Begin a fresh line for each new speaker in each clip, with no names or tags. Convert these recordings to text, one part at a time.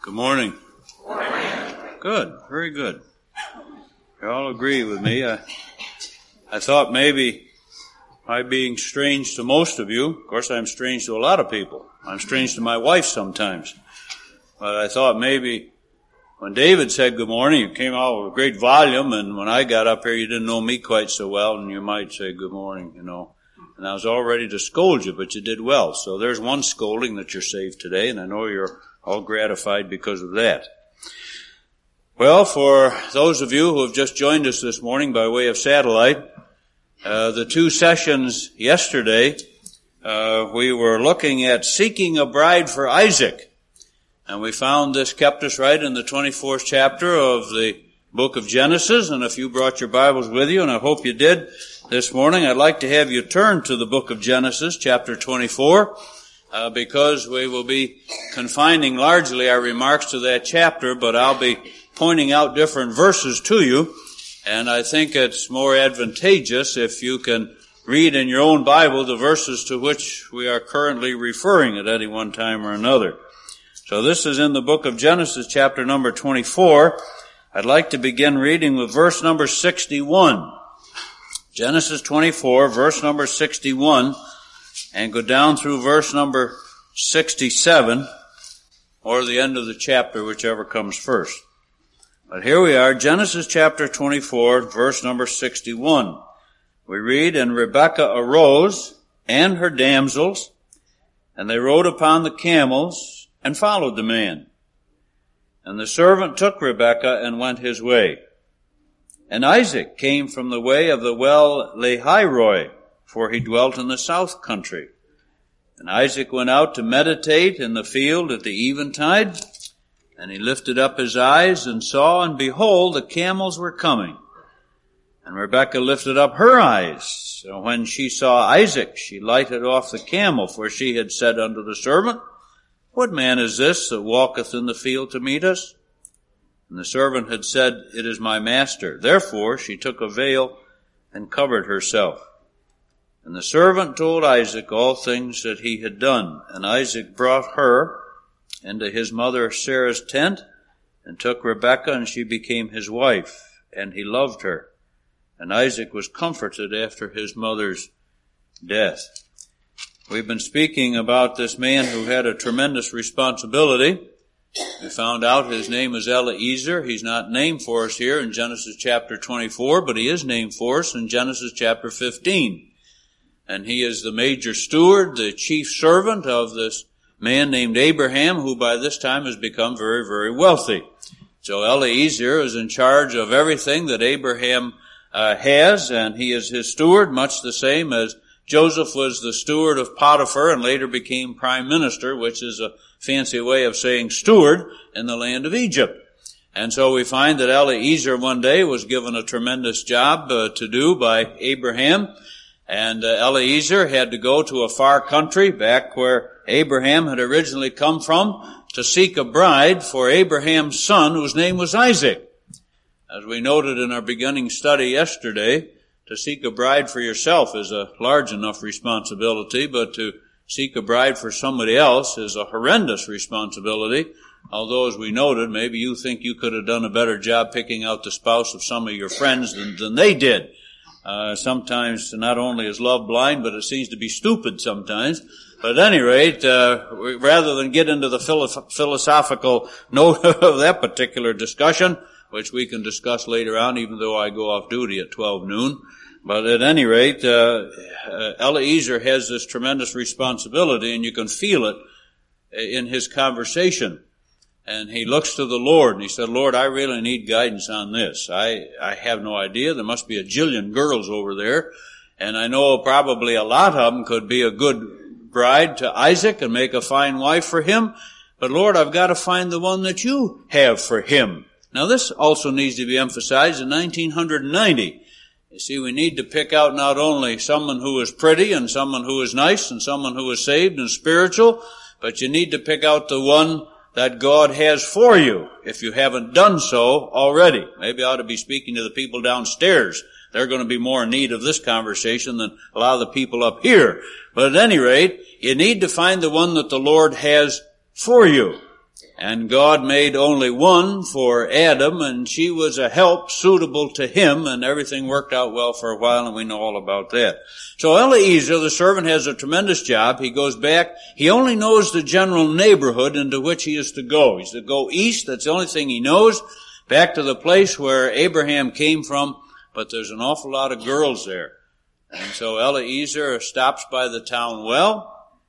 Good morning. Good, very good. You all agree with me. I thought maybe I being strange to most of you, of course I'm strange to a lot of people. I'm strange to my wife sometimes. But I thought maybe when David said good morning, you came out with a great volume, and when I got up here you didn't know me quite so well, and you might say good morning, you know. And I was all ready to scold you, but you did well. So there's one scolding that you're saved today, and I know you're all gratified because of that. Well, for those of you who have just joined us this morning by way of satellite, the two sessions yesterday, we were looking at seeking a bride for Isaac. And we found this kept us right in the 24th chapter of the book of Genesis. And if you brought your Bibles with you, and I hope you did this morning, I'd like to have you turn to the book of Genesis, chapter 24, because we will be confining largely our remarks to that chapter, but I'll be pointing out different verses to you. And I think it's more advantageous if you can read in your own Bible the verses to which we are currently referring at any one time or another. So this is in the book of Genesis, chapter number 24. I'd like to begin reading with verse number 61. Genesis 24, verse number 61, and go down through verse number 67, or the end of the chapter, whichever comes first. But here we are, Genesis chapter 24, verse number 61. We read, "And Rebekah arose, and her damsels, and they rode upon the camels, and followed the man. And the servant took Rebekah, and went his way. And Isaac came from the way of the well Lahairoi, for he dwelt in the south country. And Isaac went out to meditate in the field at the eventide, and he lifted up his eyes and saw, and behold, the camels were coming. And Rebekah lifted up her eyes. So when she saw Isaac, she lighted off the camel, for she had said unto the servant, What man is this that walketh in the field to meet us? And the servant had said, It is my master. Therefore she took a veil and covered herself. And the servant told Isaac all things that he had done. And Isaac brought her into his mother Sarah's tent, and took Rebekah, and she became his wife, and he loved her. And Isaac was comforted after his mother's death." We've been speaking about this man who had a tremendous responsibility. We found out his name is Eliezer. He's not named for us here in Genesis chapter 24, but he is named for us in Genesis chapter 15. And he is the major steward, the chief servant of this man named Abraham, who by this time has become very, very wealthy. So Eliezer is in charge of everything that Abraham has, and he is his steward, much the same as Joseph was the steward of Potiphar and later became prime minister, which is a fancy way of saying steward in the land of Egypt. And so we find that Eliezer one day was given a tremendous job to do by Abraham. And Eliezer had to go to a far country, back where Abraham had originally come from, to seek a bride for Abraham's son, whose name was Isaac. As we noted in our beginning study yesterday, to seek a bride for yourself is a large enough responsibility, but to seek a bride for somebody else is a horrendous responsibility. Although, as we noted, maybe you think you could have done a better job picking out the spouse of some of your friends than they did. Sometimes not only is love blind, but it seems to be stupid sometimes. But at any rate, rather than get into the philosophical note of that particular discussion, which we can discuss later on, even though I go off duty at 12 noon. But at any rate, Eliezer has this tremendous responsibility, and you can feel it in his conversation. And he looks to the Lord, and he said, Lord, I really need guidance on this. I have no idea. There must be a jillion girls over there, and I know probably a lot of them could be a good bride to Isaac and make a fine wife for him. But Lord, I've got to find the one that you have for him. Now this also needs to be emphasized in 1990. You see, we need to pick out not only someone who is pretty and someone who is nice and someone who is saved and spiritual, but you need to pick out the one that God has for you, if you haven't done so already. Maybe I ought to be speaking to the people downstairs. They're going to be more in need of this conversation than a lot of the people up here. But at any rate, you need to find the one that the Lord has for you. And God made only one for Adam, and she was a help suitable to him, and everything worked out well for a while, and we know all about that. So Eliezer, the servant, has a tremendous job. He goes back. He only knows the general neighborhood into which he is to go. He's to go east. That's the only thing he knows. Back to the place where Abraham came from, but there's an awful lot of girls there. And so Eliezer stops by the town well,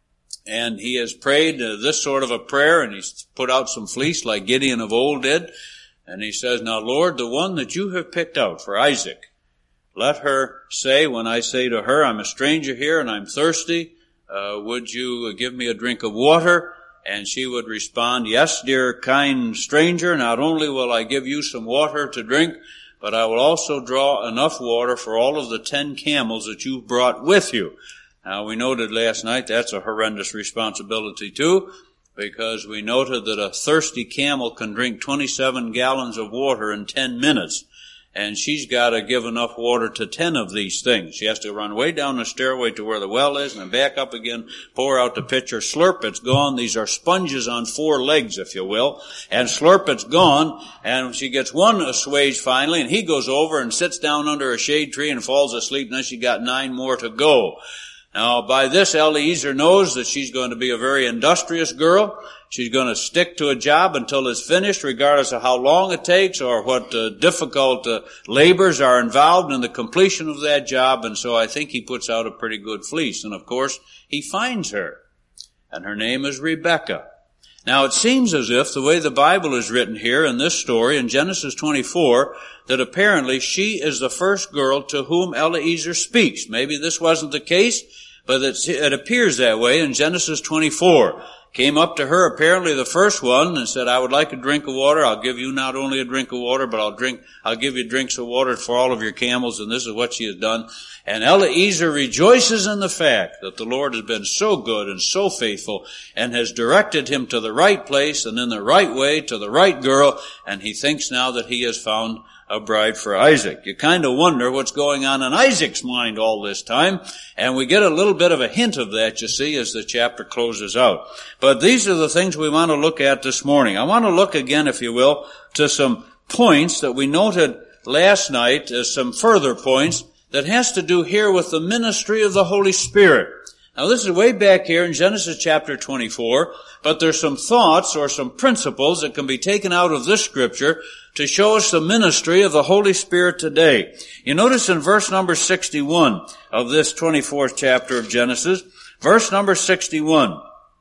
and he has prayed this sort of a prayer, and he's put out some fleece like Gideon of old did. And he says, now Lord, the one that you have picked out for Isaac, let her say, when I say to her, I'm a stranger here and I'm thirsty, would you give me a drink of water? And she would respond, yes, dear kind stranger, not only will I give you some water to drink, but I will also draw enough water for all of the 10 camels that you've brought with you. Now, we noted last night that's a horrendous responsibility too, because we noted that a thirsty camel can drink 27 gallons of water in 10 minutes. And she's got to give enough water to 10 of these things. She has to run way down the stairway to where the well is and then back up again, pour out the pitcher, slurp, it's gone. These are sponges on 4 legs, if you will. And slurp, it's gone. And she gets one assuaged finally, and he goes over and sits down under a shade tree and falls asleep, and then she got 9 more to go. Now, by this, Eliezer knows that she's going to be a very industrious girl. She's going to stick to a job until it's finished, regardless of how long it takes or what difficult labors are involved in the completion of that job. And so I think he puts out a pretty good fleece. And of course, he finds her. And her name is Rebekah. Now, it seems as if the way the Bible is written here in this story in Genesis 24, that apparently she is the first girl to whom Eliezer speaks. Maybe this wasn't the case, but it appears that way in Genesis 24. Came up to her, apparently the first one, and said, I would like a drink of water. I'll give you not only a drink of water, but I'll give you drinks of water for all of your camels, and this is what she has done. And Eliezer rejoices in the fact that the Lord has been so good and so faithful and has directed him to the right place and in the right way to the right girl, and he thinks now that he has found a bride for Isaac. You kind of wonder what's going on in Isaac's mind all this time, and we get a little bit of a hint of that, you see, as the chapter closes out. But these are the things we want to look at this morning. I want to look again, if you will, to some points that we noted last night as some further points that has to do here with the ministry of the Holy Spirit. Now, this is way back here in Genesis chapter 24, but there's some thoughts or some principles that can be taken out of this scripture to show us the ministry of the Holy Spirit today. You notice in verse number 61 of this 24th chapter of Genesis, verse number 61,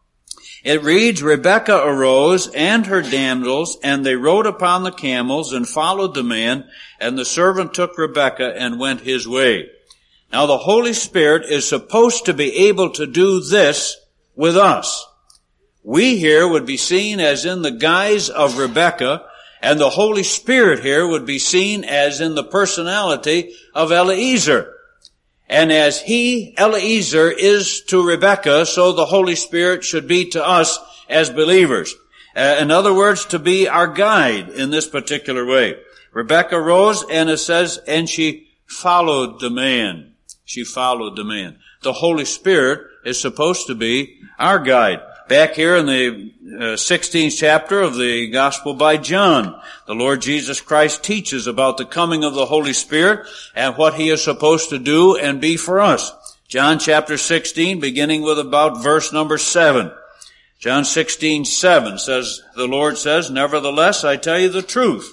it reads, Rebekah arose and her damsels, and they rode upon the camels and followed the man, and the servant took Rebekah and went his way. Now, the Holy Spirit is supposed to be able to do this with us. We here would be seen as in the guise of Rebekah, and the Holy Spirit here would be seen as in the personality of Eliezer. And as Eliezer, is to Rebekah, so the Holy Spirit should be to us as believers. In other words, to be our guide in this particular way. Rebekah rose, and it says, and she followed the man. She followed the man. The Holy Spirit is supposed to be our guide. Back here in the 16th chapter of the Gospel by John, the Lord Jesus Christ teaches about the coming of the Holy Spirit and what He is supposed to do and be for us. John chapter 16, beginning with about verse number 7. John 16:7 says, the Lord says, nevertheless, I tell you the truth.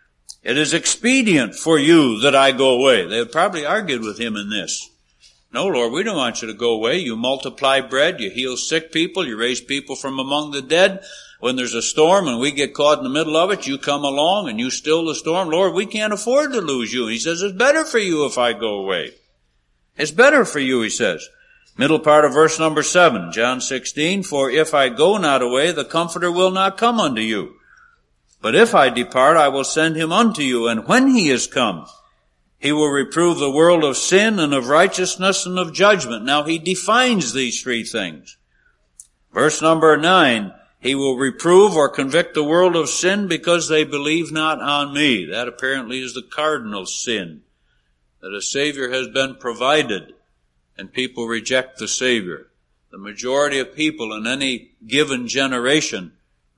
It is expedient for you that I go away. They have probably argued with Him in this. No, Lord, we don't want you to go away. You multiply bread, you heal sick people, you raise people from among the dead. When there's a storm and we get caught in the middle of it, you come along and you still the storm. Lord, we can't afford to lose you. He says, it's better for you if I go away. It's better for you, He says. Middle part of verse number 7, John 16, for if I go not away, the Comforter will not come unto you. But if I depart, I will send Him unto you, and when He is come, He will reprove the world of sin and of righteousness and of judgment. Now, He defines these three things. Verse number 9, He will reprove or convict the world of sin because they believe not on Me. That apparently is the cardinal sin, that a Savior has been provided and people reject the Savior. The majority of people in any given generation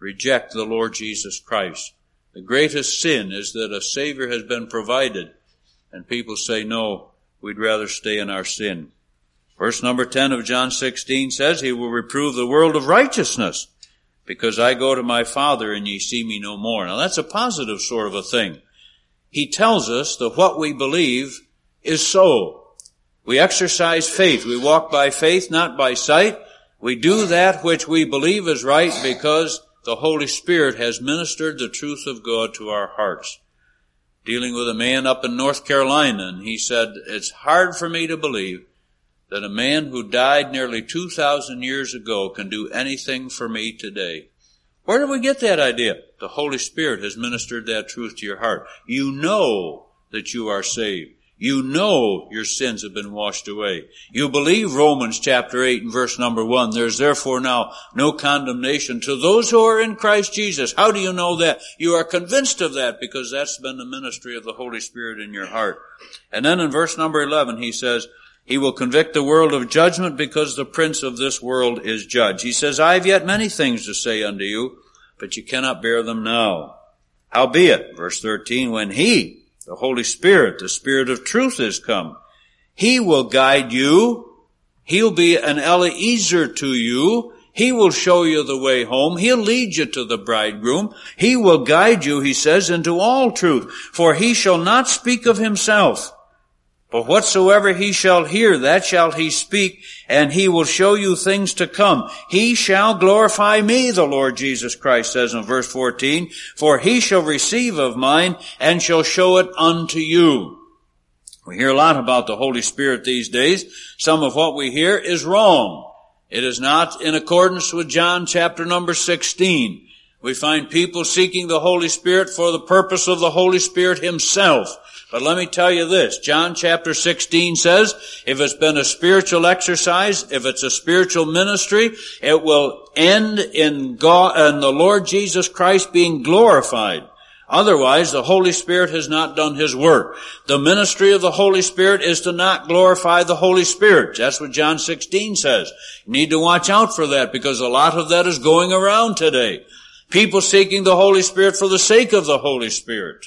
reject the Lord Jesus Christ. The greatest sin is that a Savior has been provided, and people say, no, we'd rather stay in our sin. Verse number 10 of John 16 says, He will reprove the world of righteousness, because I go to my Father and ye see me no more. Now that's a positive sort of a thing. He tells us that what we believe is so. We exercise faith. We walk by faith, not by sight. We do that which we believe is right because the Holy Spirit has ministered the truth of God to our hearts. Dealing with a man up in North Carolina, and he said, it's hard for me to believe that a man who died nearly 2,000 years ago can do anything for me today. Where did we get that idea? The Holy Spirit has ministered that truth to your heart. You know that you are saved. You know your sins have been washed away. You believe Romans chapter 8 and verse number 1. There's therefore now no condemnation to those who are in Christ Jesus. How do you know that? You are convinced of that because that's been the ministry of the Holy Spirit in your heart. And then in verse number 11 he says, He will convict the world of judgment because the prince of this world is judged. He says, I have yet many things to say unto you, but you cannot bear them now. Howbeit, verse 13, when He, the Holy Spirit, the Spirit of truth is come, He will guide you. He'll be an Eliezer to you. He will show you the way home. He'll lead you to the bridegroom. He will guide you, he says, into all truth. For He shall not speak of Himself, but whatsoever He shall hear, that shall He speak, and He will show you things to come. He shall glorify me, the Lord Jesus Christ says in verse 14, for He shall receive of mine, and shall show it unto you. We hear a lot about the Holy Spirit these days. Some of what we hear is wrong. It is not in accordance with John chapter number 16. We find people seeking the Holy Spirit for the purpose of the Holy Spirit Himself. But let me tell you this, John chapter 16 says, if it's been a spiritual exercise, if it's a spiritual ministry, it will end in God and the Lord Jesus Christ being glorified. Otherwise, the Holy Spirit has not done His work. The ministry of the Holy Spirit is to not glorify the Holy Spirit. That's what John 16 says. You need to watch out for that because a lot of that is going around today. People seeking the Holy Spirit for the sake of the Holy Spirit.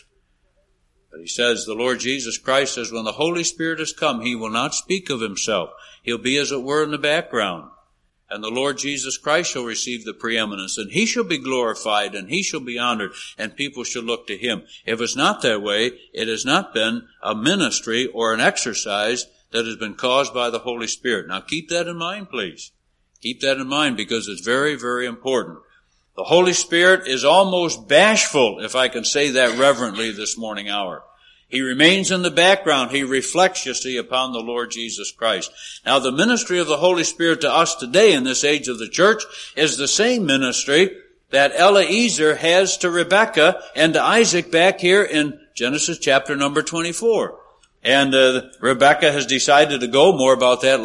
But He says, the Lord Jesus Christ says, when the Holy Spirit has come, He will not speak of Himself. He'll be as it were in the background. And the Lord Jesus Christ shall receive the preeminence, and He shall be glorified, and He shall be honored, and people shall look to Him. If it's not that way, it has not been a ministry or an exercise that has been caused by the Holy Spirit. Now keep that in mind, please. Keep that in mind because it's very, very important. The Holy Spirit is almost bashful, if I can say that reverently this morning hour. He remains in the background. He reflects, you see, upon the Lord Jesus Christ. Now, the ministry of the Holy Spirit to us today in this age of the church is the same ministry that Eliezer has to Rebekah and to Isaac back here in Genesis chapter number 24. And Rebekah has decided to go. More about that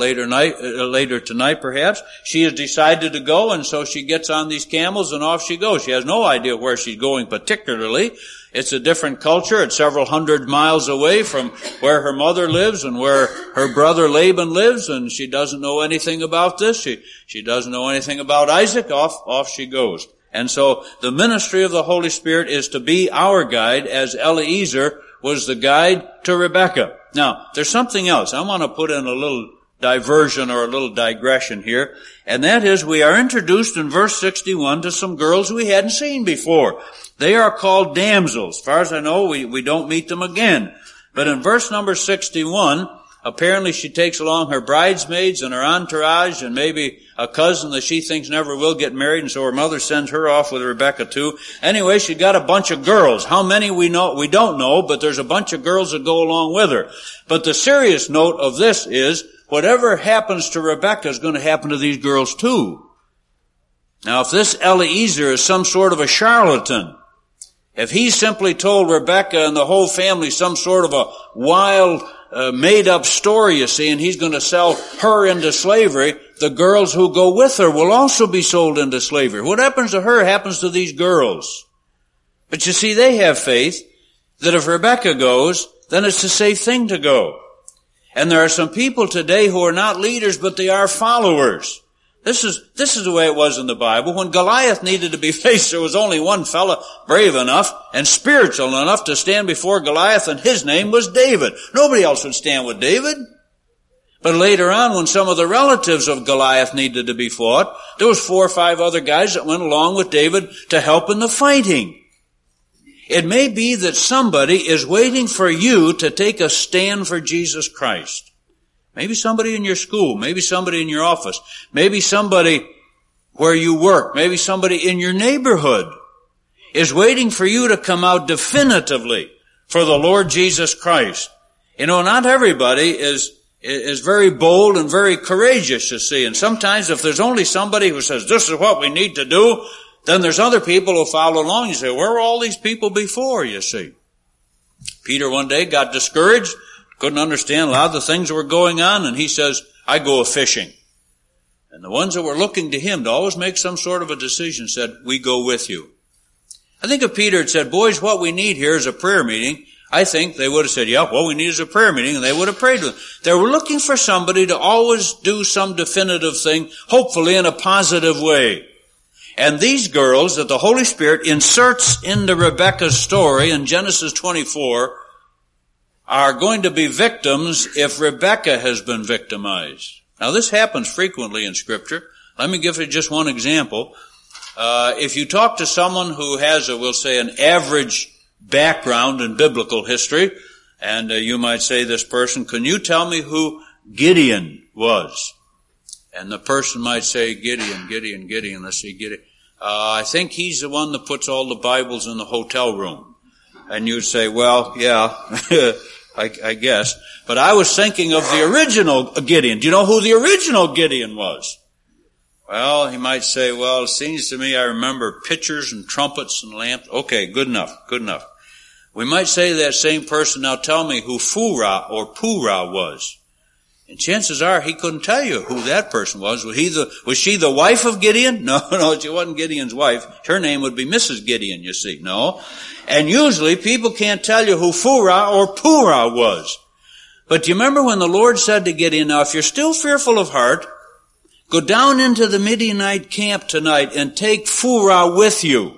later tonight, perhaps. She has decided to go, and so she gets on these camels and off she goes. She has no idea where she's going particularly. It's a different culture. It's several hundred miles away from where her mother lives and where her brother Laban lives, and she doesn't know anything about this. She doesn't know anything about Isaac. Off she goes. And so the ministry of the Holy Spirit is to be our guide, as Eliezer was the guide to Rebekah. Now, there's something else. I want to put in a little diversion or a little digression here, and that is we are introduced in verse 61 to some girls we hadn't seen before. They are called damsels. As far as I know, we don't meet them again. But in verse number 61, apparently she takes along her bridesmaids and her entourage and maybe a cousin that she thinks never will get married, and so her mother sends her off with Rebekah too. Anyway, she got a bunch of girls. How many we don't know, but there's a bunch of girls that go along with her. But the serious note of this is, whatever happens to Rebekah is going to happen to these girls too. Now, if this Eliezer is some sort of a charlatan, if he simply told Rebekah and the whole family some sort of a wild, made-up story, you see, and he's going to sell her into slavery, the girls who go with her will also be sold into slavery. What happens to her happens to these girls. But you see, they have faith that if Rebekah goes, then it's a safe thing to go. And there are some people today who are not leaders, but they are followers. This is the way it was in the Bible. When Goliath needed to be faced, there was only one fella brave enough and spiritual enough to stand before Goliath, and his name was David. Nobody else would stand with David. But later on, when some of the relatives of Goliath needed to be fought, there was 4 or 5 other guys that went along with David to help in the fighting. It may be that somebody is waiting for you to take a stand for Jesus Christ. Maybe somebody in your school, maybe somebody in your office, maybe somebody where you work, maybe somebody in your neighborhood is waiting for you to come out definitively for the Lord Jesus Christ. You know, not everybody is very bold and very courageous, you see. And sometimes if there's only somebody who says, this is what we need to do, then there's other people who follow along. You say, where were all these people before, you see? Peter one day got discouraged, couldn't understand a lot of the things that were going on, and he says, I go a-fishing. And the ones that were looking to him to always make some sort of a decision said, we go with you. I think if Peter had said, boys, what we need here is a prayer meeting, I think they would have said, yeah, what we need is a prayer meeting, and they would have prayed with them. They were looking for somebody to always do some definitive thing, hopefully in a positive way. And these girls that the Holy Spirit inserts into Rebekah's story in Genesis 24 are going to be victims if Rebekah has been victimized. Now this happens frequently in Scripture. Let me give you just one example. If you talk to someone who has we'll say an average background in biblical history, and you might say this person, can you tell me who Gideon was? And the person might say, Gideon, let's see, Gideon. I think he's the one that puts all the Bibles in the hotel room. And you'd say, well, yeah, I guess. But I was thinking of the original Gideon. Do you know who the original Gideon was? Well, he might say, well, it seems to me I remember pitchers and trumpets and lamps. Okay, good enough. We might say to that same person, now tell me who Phurah or Purah was. And chances are he couldn't tell you who that person was. Was she the wife of Gideon? No, she wasn't Gideon's wife. Her name would be Mrs. Gideon, you see. No. And usually people can't tell you who Phurah or Purah was. But do you remember when the Lord said to Gideon, now if you're still fearful of heart, go down into the Midianite camp tonight and take Phurah with you.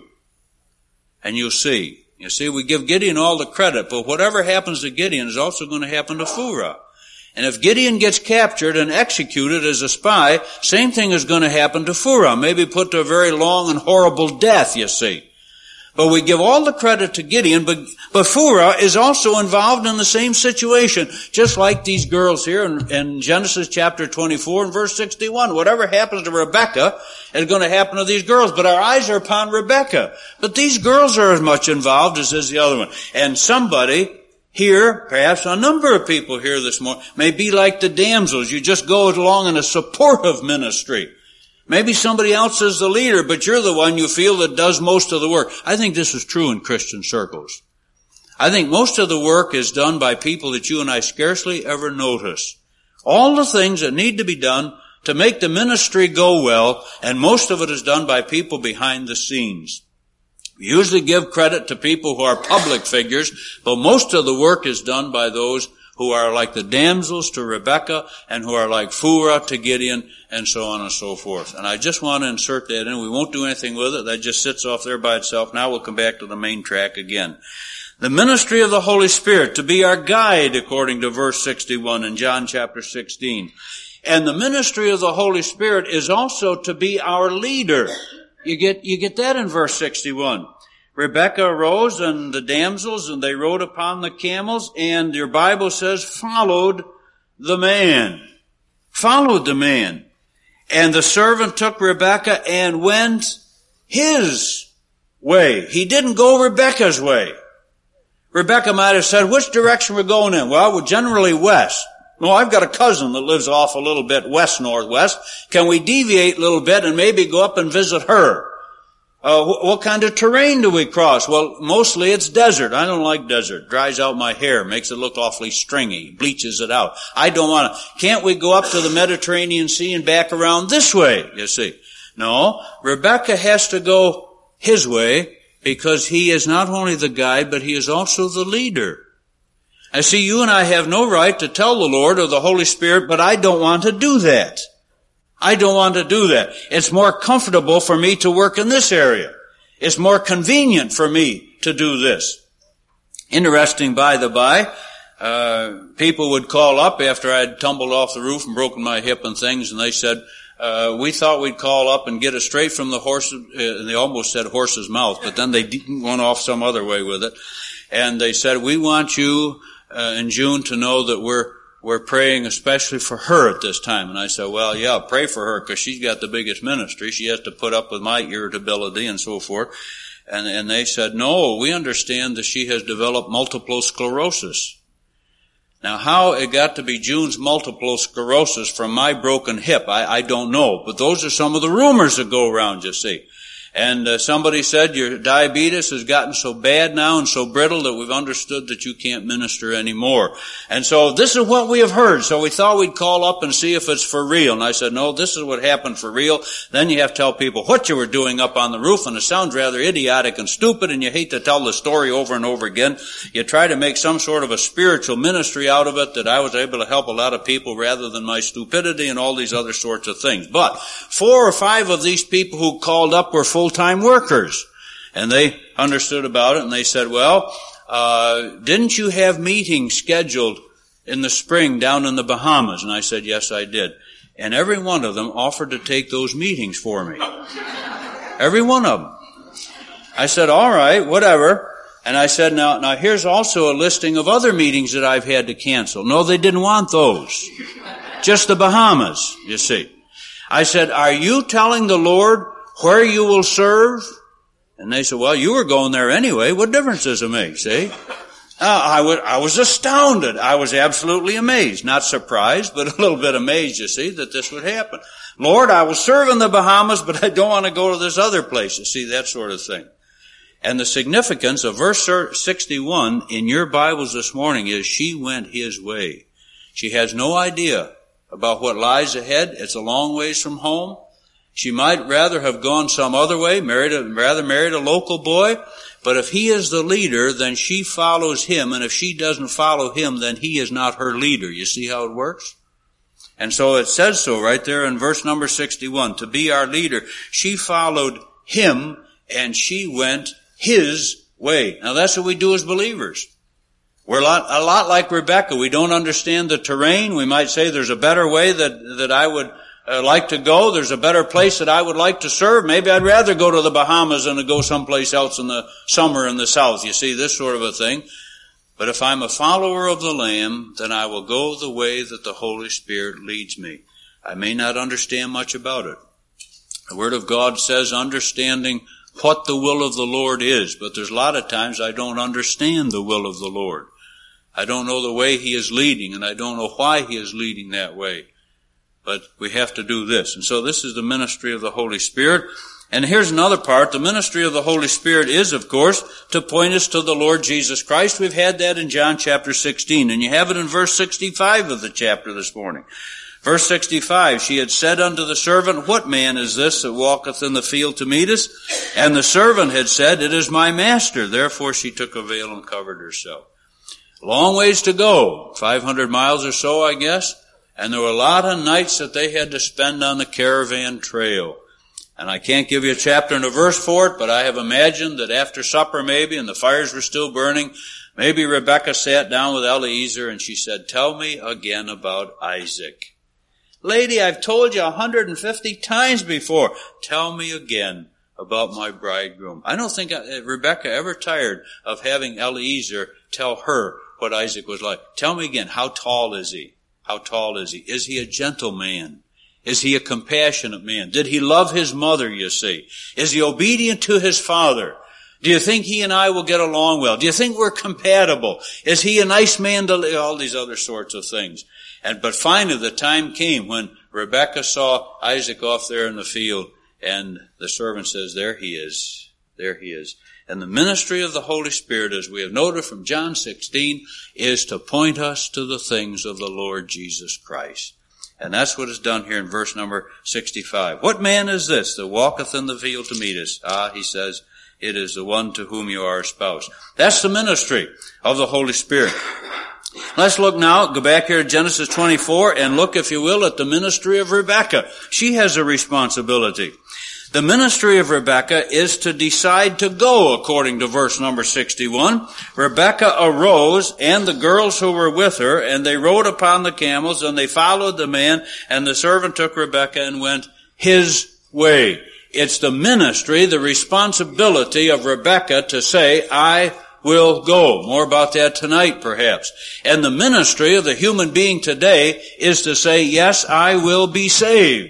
And you'll see. You see, we give Gideon all the credit, but whatever happens to Gideon is also going to happen to Phurah. And if Gideon gets captured and executed as a spy, same thing is going to happen to Phurah. Maybe put to a very long and horrible death, you see. But we give all the credit to Gideon, but Phurah is also involved in the same situation, just like these girls here in Genesis chapter 24 and verse 61. Whatever happens to Rebekah is going to happen to these girls, but our eyes are upon Rebekah. But these girls are as much involved as is the other one. And somebody here, perhaps a number of people here this morning, may be like the damsels. You just go along in a supportive ministry. Maybe somebody else is the leader, but you're the one you feel that does most of the work. I think this is true in Christian circles. I think most of the work is done by people that you and I scarcely ever notice. All the things that need to be done to make the ministry go well, and most of it is done by people behind the scenes. We usually give credit to people who are public figures, but most of the work is done by those who are like the damsels to Rebekah and who are like Phurah to Gideon and so on and so forth. And I just want to insert that in. We won't do anything with it. That just sits off there by itself. Now we'll come back to the main track again. The ministry of the Holy Spirit to be our guide according to verse 61 in John chapter 16. And the ministry of the Holy Spirit is also to be our leader. You get that in verse 61. Rebekah arose and the damsels, and they rode upon the camels, and your Bible says followed the man. Followed the man. And the servant took Rebekah and went his way. He didn't go Rebekah's way. Rebekah might have said, which direction we're going in? Well, we're generally west. No, I've got a cousin that lives off a little bit west-northwest. Can we deviate a little bit and maybe go up and visit her? What kind of terrain do we cross? Well, mostly it's desert. I don't like desert. Dries out my hair, makes it look awfully stringy, bleaches it out. I don't want to. Can't we go up to the Mediterranean Sea and back around this way, you see? No, Rebekah has to go his way because he is not only the guide, but he is also the leader. I see you and I have no right to tell the Lord or the Holy Spirit, but I don't want to do that. I don't want to do that. It's more comfortable for me to work in this area. It's more convenient for me to do this. Interesting, by the by, people would call up after I'd tumbled off the roof and broken my hip and things, and they said, we thought we'd call up and get it straight from the horse, and they almost said horse's mouth, but then they went off some other way with it. And they said, we want you in June to know that we're praying especially for her at this time. And I said, well, yeah, pray for her because she's got the biggest ministry. She has to put up with my irritability and so forth. And they said, no, we understand that she has developed multiple sclerosis. Now, how it got to be June's multiple sclerosis from my broken hip, I don't know. But those are some of the rumors that go around, you see. And somebody said your diabetes has gotten so bad now and so brittle that we've understood that you can't minister anymore. And so this is what we have heard. So we thought we'd call up and see if it's for real. And I said, no, this is what happened for real. Then you have to tell people what you were doing up on the roof, and it sounds rather idiotic and stupid, and you hate to tell the story over and over again. You try to make some sort of a spiritual ministry out of it, that I was able to help a lot of people rather than my stupidity and all these other sorts of things. But 4 or 5 of these people who called up were full-time workers. And they understood about it, and they said, well, didn't you have meetings scheduled in the spring down in the Bahamas? And I said, yes, I did. And every one of them offered to take those meetings for me. Every one of them. I said, all right, whatever. And I said, now here's also a listing of other meetings that I've had to cancel. No, they didn't want those. Just the Bahamas, you see. I said, are you telling the Lord where you will serve? And they said, well, you were going there anyway. What difference does it make, see? I was astounded. I was absolutely amazed. Not surprised, but a little bit amazed, you see, that this would happen. Lord, I will serve in the Bahamas, but I don't want to go to this other place, you see, that sort of thing. And the significance of verse 61 in your Bibles this morning is she went his way. She has no idea about what lies ahead. It's a long ways from home. She might rather have gone some other way, married a local boy. But if he is the leader, then she follows him. And if she doesn't follow him, then he is not her leader. You see how it works? And so it says so right there in verse number 61. To be our leader, she followed him and she went his way. Now that's what we do as believers. We're a lot like Rebecca. We don't understand the terrain. We might say there's a better way that I would like to go. There's a better place that I would like to serve. Maybe I'd rather go to the Bahamas than to go someplace else in the summer in the south. You see, this sort of a thing. But if I'm a follower of the Lamb, then I will go the way that the Holy Spirit leads me. I may not understand much about it. The Word of God says understanding what the will of the Lord is, but there's a lot of times I don't understand the will of the Lord. I don't know the way He is leading, and I don't know why He is leading that way. But we have to do this. And so this is the ministry of the Holy Spirit. And here's another part. The ministry of the Holy Spirit is, of course, to point us to the Lord Jesus Christ. We've had that in John chapter 16. And you have it in verse 65 of the chapter this morning. Verse 65, she had said unto the servant, what man is this that walketh in the field to meet us? And the servant had said, it is my master. Therefore she took a veil and covered herself. Long ways to go. 500 miles or so, I guess. And there were a lot of nights that they had to spend on the caravan trail. And I can't give you a chapter and a verse for it, but I have imagined that after supper maybe, and the fires were still burning, maybe Rebecca sat down with Eliezer and she said, tell me again about Isaac. Lady, I've told you 150 times before. Tell me again about my bridegroom. I don't think Rebecca ever tired of having Eliezer tell her what Isaac was like. Tell me again, how tall is he? How tall is he? Is he a gentleman? Is he a compassionate man? Did he love his mother, you see? Is he obedient to his father? Do you think he and I will get along well? Do you think we're compatible? Is he a nice man to live? All these other sorts of things. But finally the time came when Rebecca saw Isaac off there in the field, and the servant says, there he is. There he is. And the ministry of the Holy Spirit, as we have noted from John 16, is to point us to the things of the Lord Jesus Christ. And that's what is done here in verse number 65. What man is this that walketh in the field to meet us? He says, it is the one to whom you are espoused. That's the ministry of the Holy Spirit. Let's look now, go back here to Genesis 24 and look, if you will, at the ministry of Rebekah. She has a responsibility. The ministry of Rebekah is to decide to go, according to verse number 61. Rebekah arose, and the girls who were with her, and they rode upon the camels, and they followed the man, and the servant took Rebekah and went his way. It's the ministry, the responsibility of Rebekah to say, I will go. More about that tonight, perhaps. And the ministry of the human being today is to say, yes, I will be saved.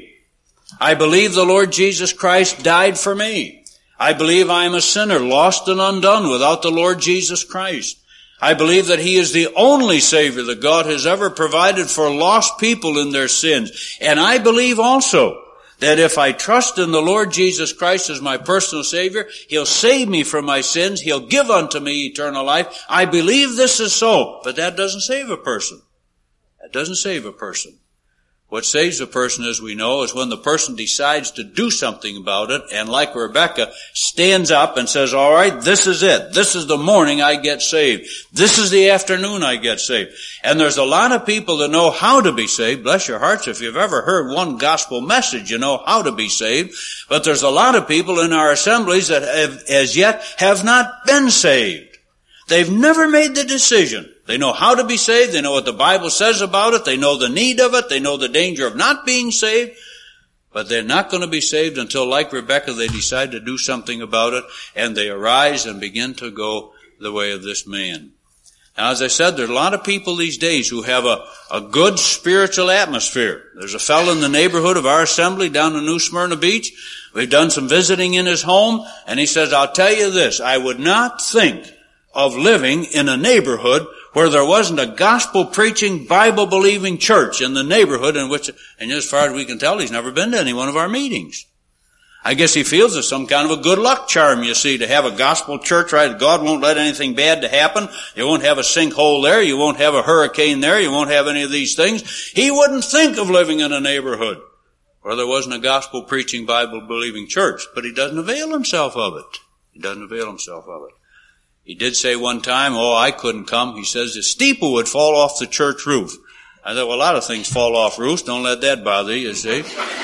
I believe the Lord Jesus Christ died for me. I believe I am a sinner, lost and undone without the Lord Jesus Christ. I believe that He is the only Savior that God has ever provided for lost people in their sins. And I believe also that if I trust in the Lord Jesus Christ as my personal Savior, He'll save me from my sins. He'll give unto me eternal life. I believe this is so, but that doesn't save a person. That doesn't save a person. What saves a person, as we know, is when the person decides to do something about it, and like Rebekah, stands up and says, all right, this is it. This is the morning I get saved. This is the afternoon I get saved. And there's a lot of people that know how to be saved. Bless your hearts, if you've ever heard one gospel message, you know how to be saved. But there's a lot of people in our assemblies that as yet have not been saved. They've never made the decision. They know how to be saved. They know what the Bible says about it. They know the need of it. They know the danger of not being saved. But they're not going to be saved until, like Rebekah, they decide to do something about it, and they arise and begin to go the way of this man. Now, as I said, there's a lot of people these days who have a good spiritual atmosphere. There's a fellow in the neighborhood of our assembly down in New Smyrna Beach. We've done some visiting in his home, and he says, I'll tell you this, I would not think of living in a neighborhood where there wasn't a gospel-preaching, Bible-believing church in the neighborhood in which, and as far as we can tell, he's never been to any one of our meetings. I guess he feels it's some kind of a good luck charm, you see, to have a gospel church, right? God won't let anything bad to happen. You won't have a sinkhole there. You won't have a hurricane there. You won't have any of these things. He wouldn't think of living in a neighborhood where there wasn't a gospel-preaching, Bible-believing church, but he doesn't avail himself of it. He doesn't avail himself of it. He did say one time, I couldn't come. He says the steeple would fall off the church roof. I thought, well, a lot of things fall off roofs. Don't let that bother you, see.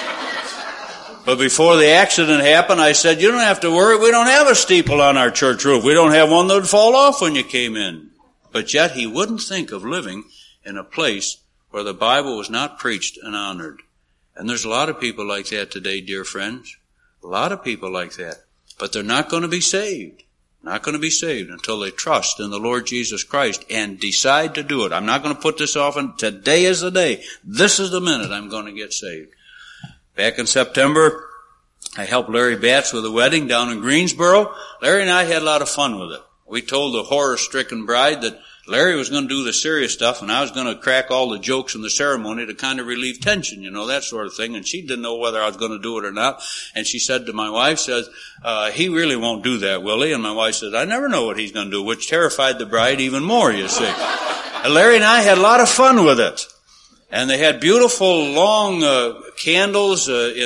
But before the accident happened, I said, you don't have to worry. We don't have a steeple on our church roof. We don't have one that would fall off when you came in. But yet he wouldn't think of living in a place where the Bible was not preached and honored. And there's a lot of people like that today, dear friends. A lot of people like that. But they're not going to be saved. Not going to be saved until they trust in the Lord Jesus Christ and decide to do it. I'm not going to put this off, and today is the day. This is the minute I'm going to get saved. Back in September, I helped Larry Batts with a wedding down in Greensboro. Larry and I had a lot of fun with it. We told the horror-stricken bride that Larry was going to do the serious stuff, and I was going to crack all the jokes in the ceremony to kind of relieve tension, that sort of thing. And she didn't know whether I was going to do it or not. And she said to my wife, he really won't do that, will he? And my wife said, I never know what he's going to do, which terrified the bride even more, you see. And Larry and I had a lot of fun with it. And they had beautiful long candles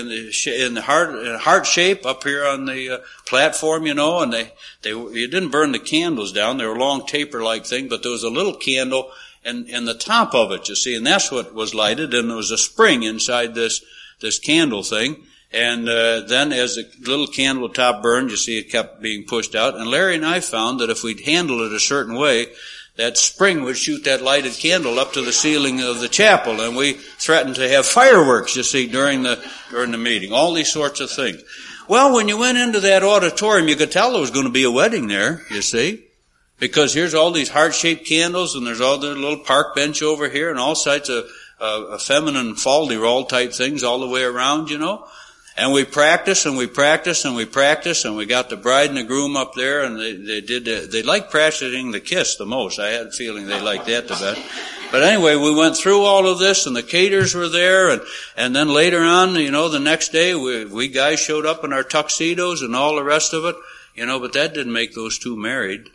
in the heart shape up here on the platform, and you didn't burn the candles down. They were a long taper-like thing, but there was a little candle in the top of it, you see, and that's what was lighted, and there was a spring inside this candle thing. And then as the little candle top burned, you see, it kept being pushed out. And Larry and I found that if we'd handle it a certain way, that spring would shoot that lighted candle up to the ceiling of the chapel, and we threatened to have fireworks, you see, during the meeting. All these sorts of things. Well, when you went into that auditorium, you could tell there was going to be a wedding there, you see, because here's all these heart-shaped candles, and there's all the little park bench over here, and all sorts of feminine fol-de-rol type things all the way around, And we practiced and we practiced and we practiced, and we got the bride and the groom up there, and they liked practicing the kiss the most. I had a feeling they liked that the best. But anyway, we went through all of this, and the caterers were there, and then later on, the next day, we guys showed up in our tuxedos and all the rest of it, but that didn't make those two married.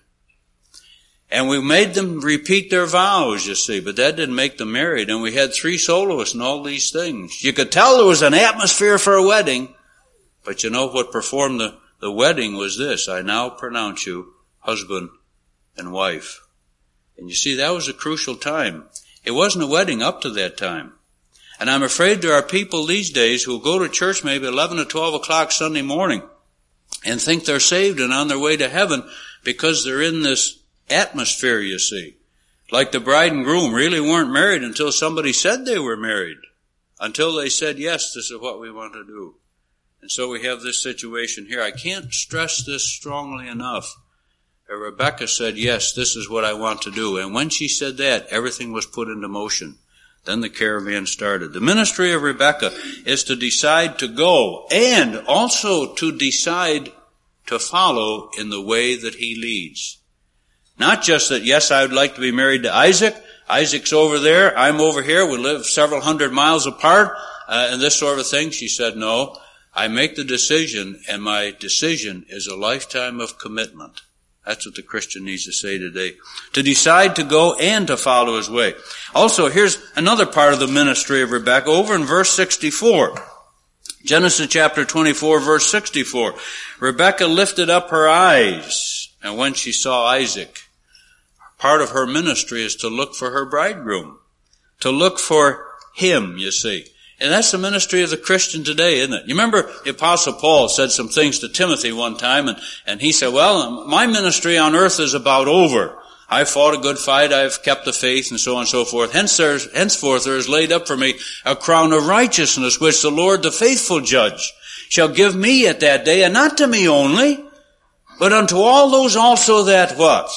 And we made them repeat their vows, you see, but that didn't make them married. And we had 3 soloists and all these things. You could tell there was an atmosphere for a wedding. But what performed the wedding was this: I now pronounce you husband and wife. And you see, that was a crucial time. It wasn't a wedding up to that time. And I'm afraid there are people these days who go to church maybe 11 or 12 o'clock Sunday morning and think they're saved and on their way to heaven because they're in this atmosphere, you see. Like the bride and groom really weren't married until somebody said they were married. Until they said, yes, this is what we want to do. And so we have this situation here. I can't stress this strongly enough. Rebecca said, yes, this is what I want to do. And when she said that, everything was put into motion. Then the caravan started. The ministry of Rebecca is to decide to go and also to decide to follow in the way that he leads. Not just that, yes, I would like to be married to Isaac. Isaac's over there. I'm over here. We live several hundred miles apart, and this sort of thing. She said, no, I make the decision, and my decision is a lifetime of commitment. That's what the Christian needs to say today. To decide to go and to follow his way. Also, here's another part of the ministry of Rebekah over in verse 64. Genesis chapter 24, verse 64. Rebekah lifted up her eyes, and when she saw Isaac, part of her ministry is to look for her bridegroom. To look for him, you see. And that's the ministry of the Christian today, isn't it? You remember the Apostle Paul said some things to Timothy one time, and he said, well, my ministry on earth is about over. I've fought a good fight, I've kept the faith, and so on and so forth. Henceforth there is laid up for me a crown of righteousness, which the Lord, the faithful judge, shall give me at that day, and not to me only, but unto all those also that what?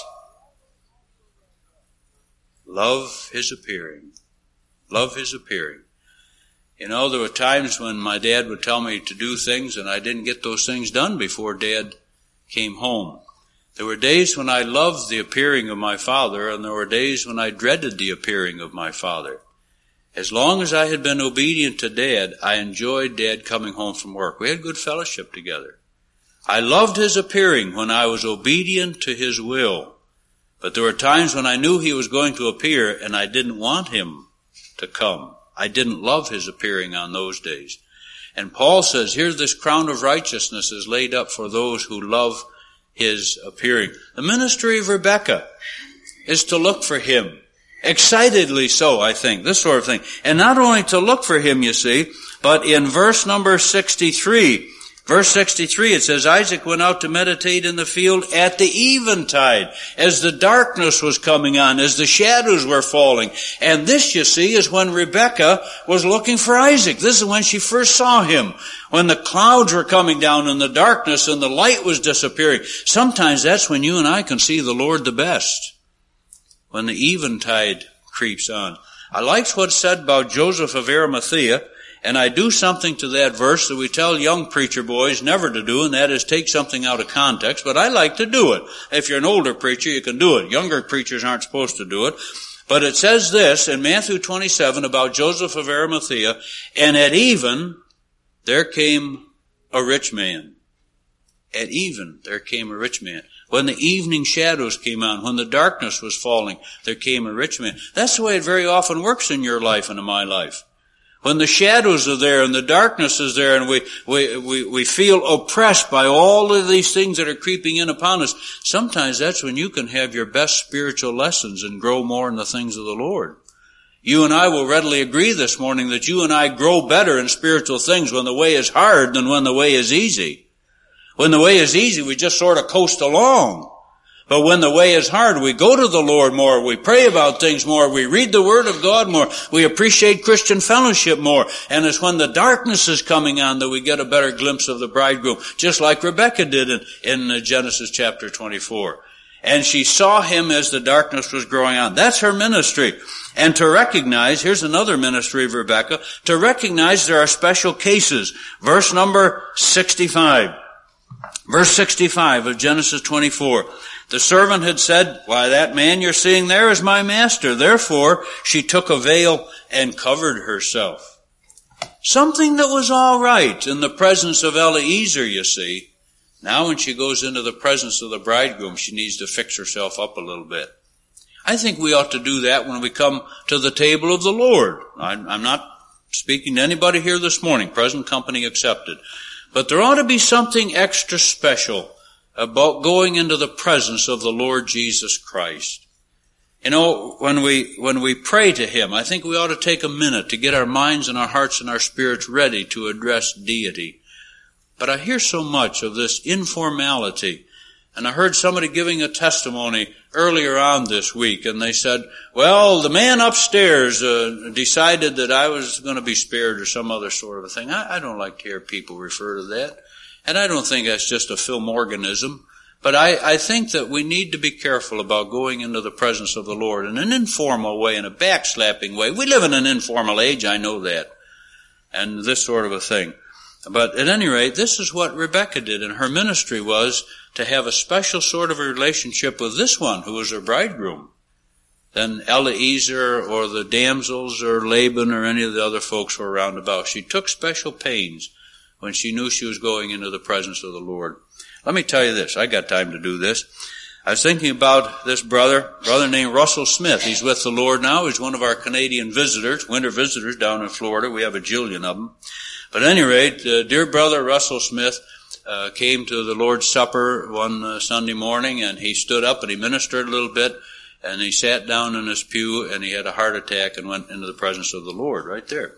Love his appearing. Love his appearing. You know, there were times when my dad would tell me to do things and I didn't get those things done before Dad came home. There were days when I loved the appearing of my father, and there were days when I dreaded the appearing of my father. As long as I had been obedient to Dad, I enjoyed Dad coming home from work. We had good fellowship together. I loved his appearing when I was obedient to his will. But there were times when I knew he was going to appear and I didn't want him to come. I didn't love his appearing on those days. And Paul says, here this crown of righteousness is laid up for those who love his appearing. The ministry of Rebekah is to look for him. Excitedly so, I think, this sort of thing. And not only to look for him, you see, but in verse number 63, it says, Isaac went out to meditate in the field at the eventide, as the darkness was coming on, as the shadows were falling. And this, you see, is when Rebekah was looking for Isaac. This is when she first saw him, when the clouds were coming down and the darkness and the light was disappearing. Sometimes that's when you and I can see the Lord the best, when the eventide creeps on. I liked what's said about Joseph of Arimathea. And I do something to that verse that we tell young preacher boys never to do, and that is take something out of context, but I like to do it. If you're an older preacher, you can do it. Younger preachers aren't supposed to do it. But it says this in Matthew 27 about Joseph of Arimathea, and at even there came a rich man. At even there came a rich man. When the evening shadows came on, when the darkness was falling, there came a rich man. That's the way it very often works in your life and in my life. When the shadows are there and the darkness is there and we feel oppressed by all of these things that are creeping in upon us, sometimes that's when you can have your best spiritual lessons and grow more in the things of the Lord. You and I will readily agree this morning that you and I grow better in spiritual things when the way is hard than when the way is easy. When the way is easy, we just sort of coast along. But when the way is hard, we go to the Lord more, we pray about things more, we read the Word of God more, we appreciate Christian fellowship more. And it's when the darkness is coming on that we get a better glimpse of the bridegroom, just like Rebekah did in Genesis chapter 24. And she saw him as the darkness was growing on. That's her ministry. And to recognize, here's another ministry of Rebekah, to recognize there are special cases. Verse number 65. Verse 65 of Genesis 24. The servant had said, why, that man you're seeing there is my master. Therefore, she took a veil and covered herself. Something that was all right in the presence of Eliezer, you see. Now when she goes into the presence of the bridegroom, she needs to fix herself up a little bit. I think we ought to do that when we come to the table of the Lord. I'm not speaking to anybody here this morning, present company accepted. But there ought to be something extra special about going into the presence of the Lord Jesus Christ. You know, when we pray to Him, I think we ought to take a minute to get our minds and our hearts and our spirits ready to address deity. But I hear so much of this informality. And I heard somebody giving a testimony earlier on this week, and they said, well, the man upstairs decided that I was going to be spared or some other sort of a thing. I don't like to hear people refer to that. And I don't think that's just a Phil Morganism. But I think that we need to be careful about going into the presence of the Lord in an informal way, in a backslapping way. We live in an informal age, I know that. And this sort of a thing. But at any rate, this is what Rebecca did, and her ministry was to have a special sort of a relationship with this one who was her bridegroom than Eliezer or the damsels or Laban or any of the other folks who were around about. She took special pains when she knew she was going into the presence of the Lord. Let me tell you this. I got time to do this. I was thinking about this brother named Russell Smith. He's with the Lord now. He's one of our Canadian visitors, winter visitors down in Florida. We have a jillion of them. But at any rate, dear brother Russell Smith came to the Lord's Supper one Sunday morning, and he stood up and he ministered a little bit, and he sat down in his pew, and he had a heart attack and went into the presence of the Lord right there.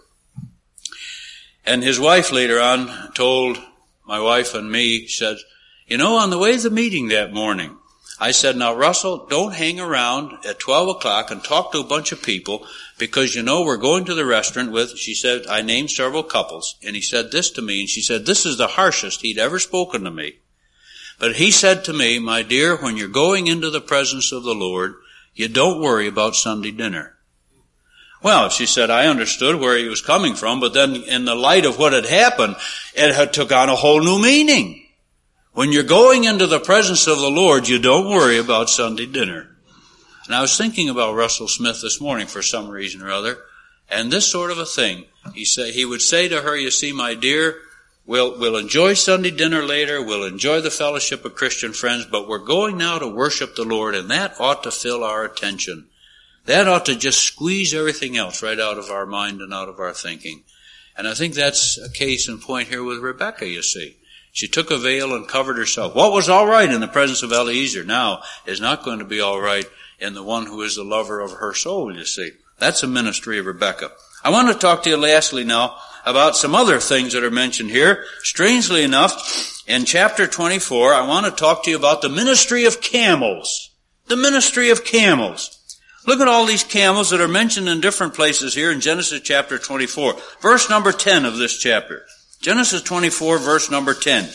And his wife later on told my wife and me, said, you know, on the way to the meeting that morning, I said, now Russell, don't hang around at 12 o'clock and talk to a bunch of people, because you know we're going to the restaurant with, she said, I named several couples, and he said this to me, and she said, this is the harshest he'd ever spoken to me. But he said to me, my dear, when you're going into the presence of the Lord, you don't worry about Sunday dinner. Well, she said, I understood where he was coming from, but then in the light of what had happened, it had took on a whole new meaning. When you're going into the presence of the Lord, you don't worry about Sunday dinner. And I was thinking about Russell Smith this morning for some reason or other, and this sort of a thing. He would say to her, you see, my dear, we'll enjoy Sunday dinner later, we'll enjoy the fellowship of Christian friends, but we're going now to worship the Lord, and that ought to fill our attention. That ought to just squeeze everything else right out of our mind and out of our thinking. And I think that's a case in point here with Rebecca, you see. She took a veil and covered herself. What was all right in the presence of Eliezer now is not going to be all right in the one who is the lover of her soul, you see. That's a ministry of Rebecca. I want to talk to you lastly now about some other things that are mentioned here. Strangely enough, in chapter 24, I want to talk to you about the ministry of camels. The ministry of camels. Look at all these camels that are mentioned in different places here in Genesis chapter 24. Verse number 10 of this chapter. Genesis 24, verse number 10.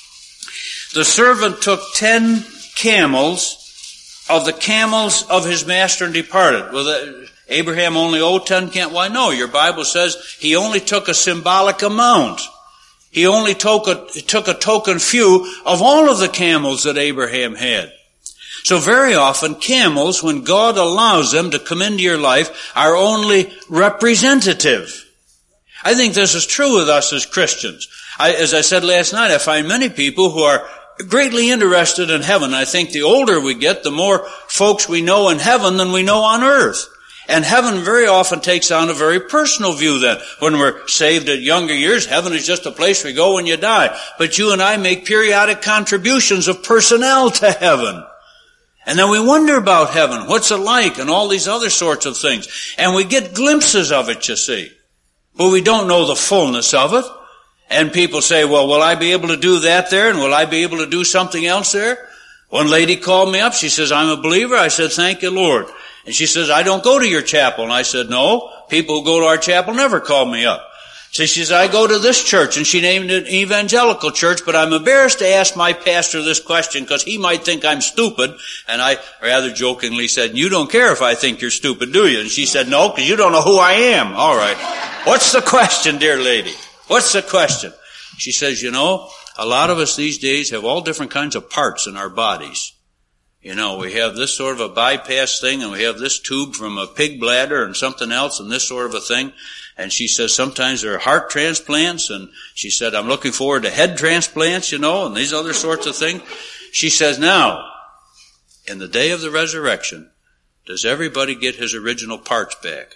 The servant took 10 camels of the camels of his master and departed. Well, Abraham only owed 10 camels. Why, no, your Bible says he only took a symbolic amount. He only took a token few of all of the camels that Abraham had. So very often camels, when God allows them to come into your life, are only representative. I think this is true with us as Christians. As I said last night, I find many people who are greatly interested in heaven. I think the older we get, the more folks we know in heaven than we know on earth. And heaven very often takes on a very personal view then. When we're saved at younger years, heaven is just a place we go when you die. But you and I make periodic contributions of personnel to heaven. And then we wonder about heaven, what's it like, and all these other sorts of things. And we get glimpses of it, you see. But we don't know the fullness of it. And people say, well, will I be able to do that there? And will I be able to do something else there? One lady called me up. She says, I'm a believer. I said, thank you, Lord. And she says, I don't go to your chapel. And I said, no, people who go to our chapel never call me up. So she says, I go to this church. And she named it an evangelical church, but I'm embarrassed to ask my pastor this question because he might think I'm stupid. And I rather jokingly said, you don't care if I think you're stupid, do you? And she said, no, because you don't know who I am. All right. What's the question, dear lady? What's the question? She says, you know, a lot of us these days have all different kinds of parts in our bodies. You know, we have this sort of a bypass thing, and we have this tube from a pig bladder and something else and this sort of a thing. And she says sometimes there are heart transplants, and she said, I'm looking forward to head transplants, you know, and these other sorts of things. She says, now, in the day of the resurrection, does everybody get his original parts back?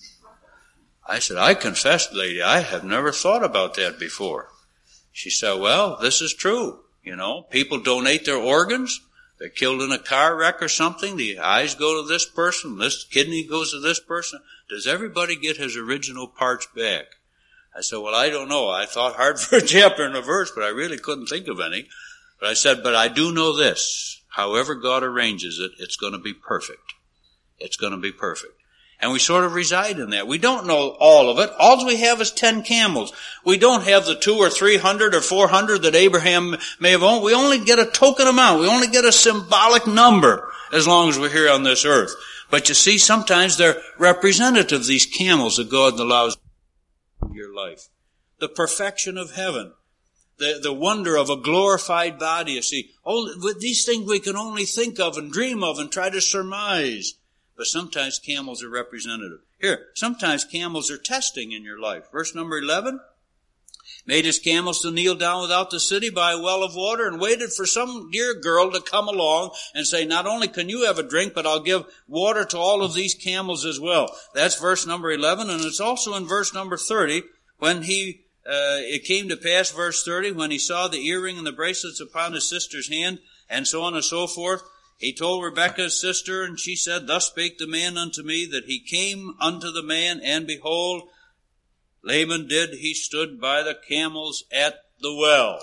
I said, I confess, lady, I have never thought about that before. She said, well, this is true. You know, people donate their organs. They're killed in a car wreck or something. The eyes go to this person. This kidney goes to this person. Does everybody get his original parts back? I said, well, I don't know. I thought hard for a chapter and a verse, but I really couldn't think of any. But I said, but I do know this. However God arranges it, it's going to be perfect. It's going to be perfect. And we sort of reside in that. We don't know all of it. All we have is 10 camels. We don't have the 200 or 300 or 400 that Abraham may have owned. We only get a token amount. We only get a symbolic number as long as we're here on this earth. But you see, sometimes they're representative, these camels that God allows in your life. The perfection of heaven. The wonder of a glorified body, you see. With these things we can only think of and dream of and try to surmise. But sometimes camels are representative. Here, sometimes camels are testing in your life. Verse number 11. Made his camels to kneel down without the city by a well of water and waited for some dear girl to come along and say, not only can you have a drink, but I'll give water to all of these camels as well. That's verse number 11. And it's also in verse number 30 when it came to pass, verse 30, when he saw the earring and the bracelets upon his sister's hand and so on and so forth. He told Rebekah his sister, and she said, thus spake the man unto me, that he came unto the man, and behold, Laban he stood by the camels at the well.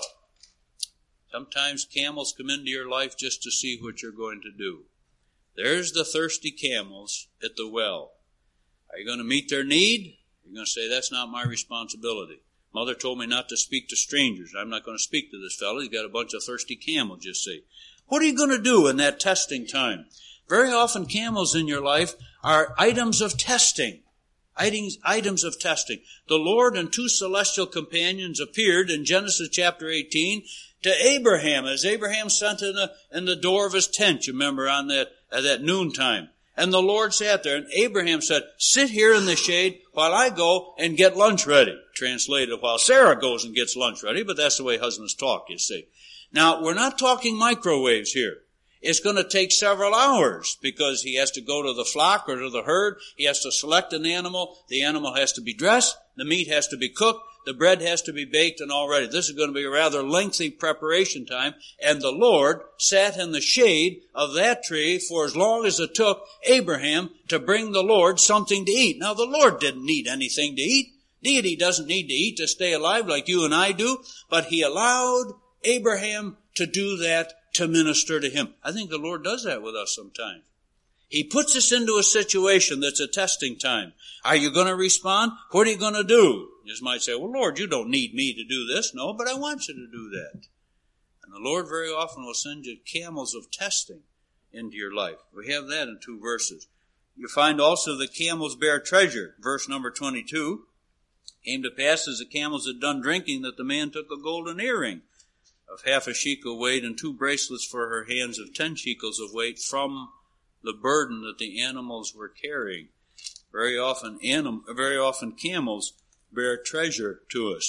Sometimes camels come into your life just to see what you're going to do. There's the thirsty camels at the well. Are you going to meet their need? You're going to say, that's not my responsibility. Mother told me not to speak to strangers. I'm not going to speak to this fellow. He's got a bunch of thirsty camels, you see. What are you going to do in that testing time? Very often camels in your life are items of testing. Items of testing. The Lord and 2 celestial companions appeared in Genesis chapter 18 to Abraham as Abraham sat in the door of his tent, you remember, on that noontime. And the Lord sat there, and Abraham said, sit here in the shade while I go and get lunch ready. Translated, while Sarah goes and gets lunch ready, but that's the way husbands talk, you see. Now, we're not talking microwaves here. It's going to take several hours because he has to go to the flock or to the herd. He has to select an animal. The animal has to be dressed. The meat has to be cooked. The bread has to be baked and all ready. This is going to be a rather lengthy preparation time. And the Lord sat in the shade of that tree for as long as it took Abraham to bring the Lord something to eat. Now, the Lord didn't need anything to eat. Deity doesn't need to eat to stay alive like you and I do. But he allowed Abraham to do that to minister to him. I think the Lord does that with us sometimes. He puts us into a situation that's a testing time. Are you going to respond? What are you going to do? You just might say, well, Lord, you don't need me to do this. No, but I want you to do that. And the Lord very often will send you camels of testing into your life. We have that in 2 verses. You find also the camels bear treasure. Verse number 22. Came to pass as the camels had done drinking that the man took a golden earring of half a shekel weight and 2 bracelets for her hands of 10 shekels of weight from the burden that the animals were carrying. Very often camels bear treasure to us.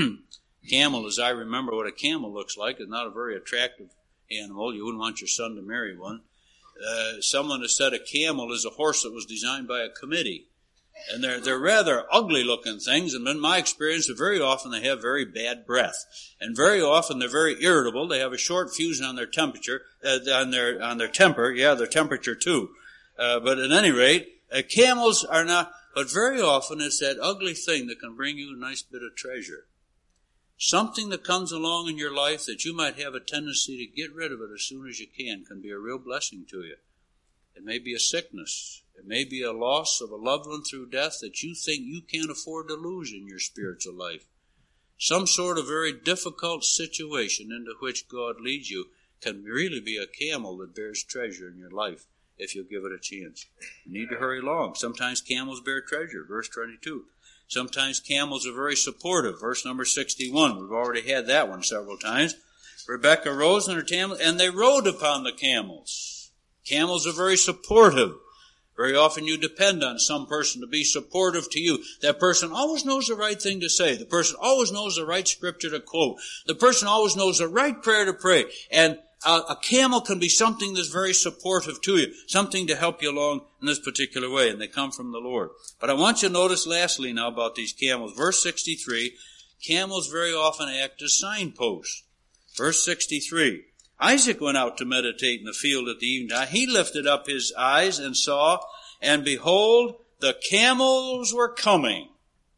Camel, as I remember what a camel looks like, is not a very attractive animal. You wouldn't want your son to marry one. Someone has said a camel is a horse that was designed by a committee. And they're rather ugly-looking things, and in my experience, very often they have very bad breath. And very often they're very irritable. They have a short fuse on their temperature, on their temper. Yeah, their temperature too. But at any rate, camels are not, but very often it's that ugly thing that can bring you a nice bit of treasure. Something that comes along in your life that you might have a tendency to get rid of it as soon as you can be a real blessing to you. It may be a sickness. It may be a loss of a loved one through death that you think you can't afford to lose in your spiritual life. Some sort of very difficult situation into which God leads you can really be a camel that bears treasure in your life if you'll give it a chance. You need to hurry along. Sometimes camels bear treasure, verse 22. Sometimes camels are very supportive, verse number 61. We've already had that one several times. Rebekah rose in her camel, and they rode upon the camels. Camels are very supportive. Very often you depend on some person to be supportive to you. That person always knows the right thing to say. The person always knows the right scripture to quote. The person always knows the right prayer to pray. And a camel can be something that's very supportive to you, something to help you along in this particular way, and they come from the Lord. But I want you to notice lastly now about these camels. Verse 63, camels very often act as signposts. Verse 63, Isaac went out to meditate in the field at the evening time. He lifted up his eyes and saw, and behold, the camels were coming.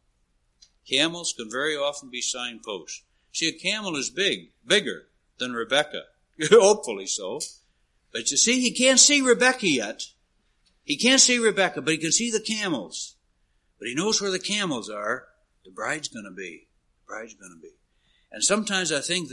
Camels can very often be signposts. See, a camel is bigger than Rebekah. Hopefully so. But you see, he can't see Rebekah yet. He can't see Rebekah, but he can see the camels. But he knows where the camels are. The bride's going to be. The bride's going to be. And sometimes I think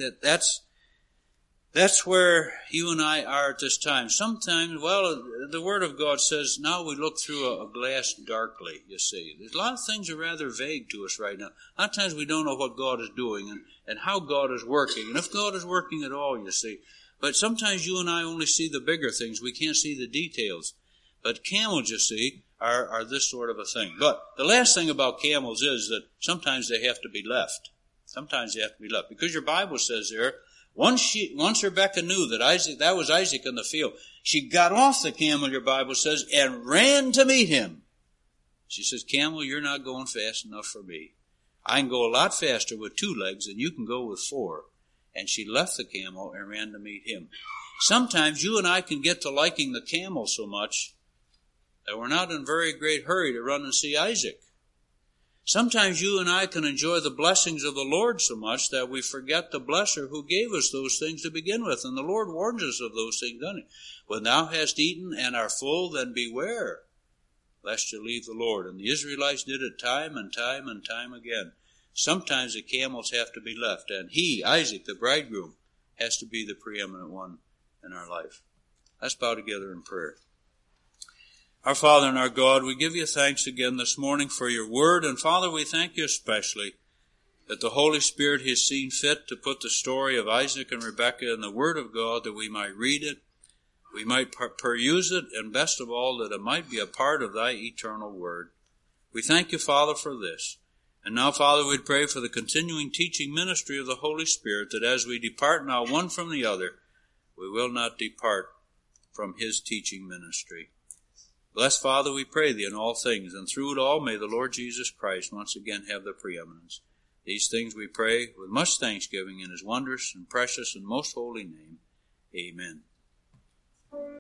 that's where you and I are at this time. Sometimes, the Word of God says, now we look through a glass darkly, you see. There's a lot of things that are rather vague to us right now. A lot of times we don't know what God is doing and how God is working, and if God is working at all, you see. But sometimes you and I only see the bigger things. We can't see the details. But camels, you see, are this sort of a thing. But the last thing about camels is that sometimes they have to be left. Sometimes they have to be left. Because your Bible says there, once Rebekah knew that was Isaac in the field, she got off the camel, your Bible says, and ran to meet him. She says, camel, you're not going fast enough for me. I can go a lot faster with 2 legs than you can go with 4. And she left the camel and ran to meet him. Sometimes you and I can get to liking the camel so much that we're not in a very great hurry to run and see Isaac. Sometimes you and I can enjoy the blessings of the Lord so much that we forget the blesser who gave us those things to begin with. And the Lord warns us of those things, doesn't he? When thou hast eaten and are full, then beware, lest you leave the Lord. And the Israelites did it time and time and time again. Sometimes the camels have to be left, and he, Isaac, the bridegroom, has to be the preeminent one in our life. Let's bow together in prayer. Our Father and our God, we give you thanks again this morning for your word. And Father, we thank you especially that the Holy Spirit has seen fit to put the story of Isaac and Rebekah in the word of God, that we might read it, we might peruse it, and best of all, that it might be a part of thy eternal word. We thank you, Father, for this. And now, Father, we pray for the continuing teaching ministry of the Holy Spirit, that as we depart now one from the other, we will not depart from his teaching ministry. Bless, Father, we pray thee in all things, and through it all may the Lord Jesus Christ once again have the preeminence. These things we pray with much thanksgiving in his wondrous and precious and most holy name. Amen.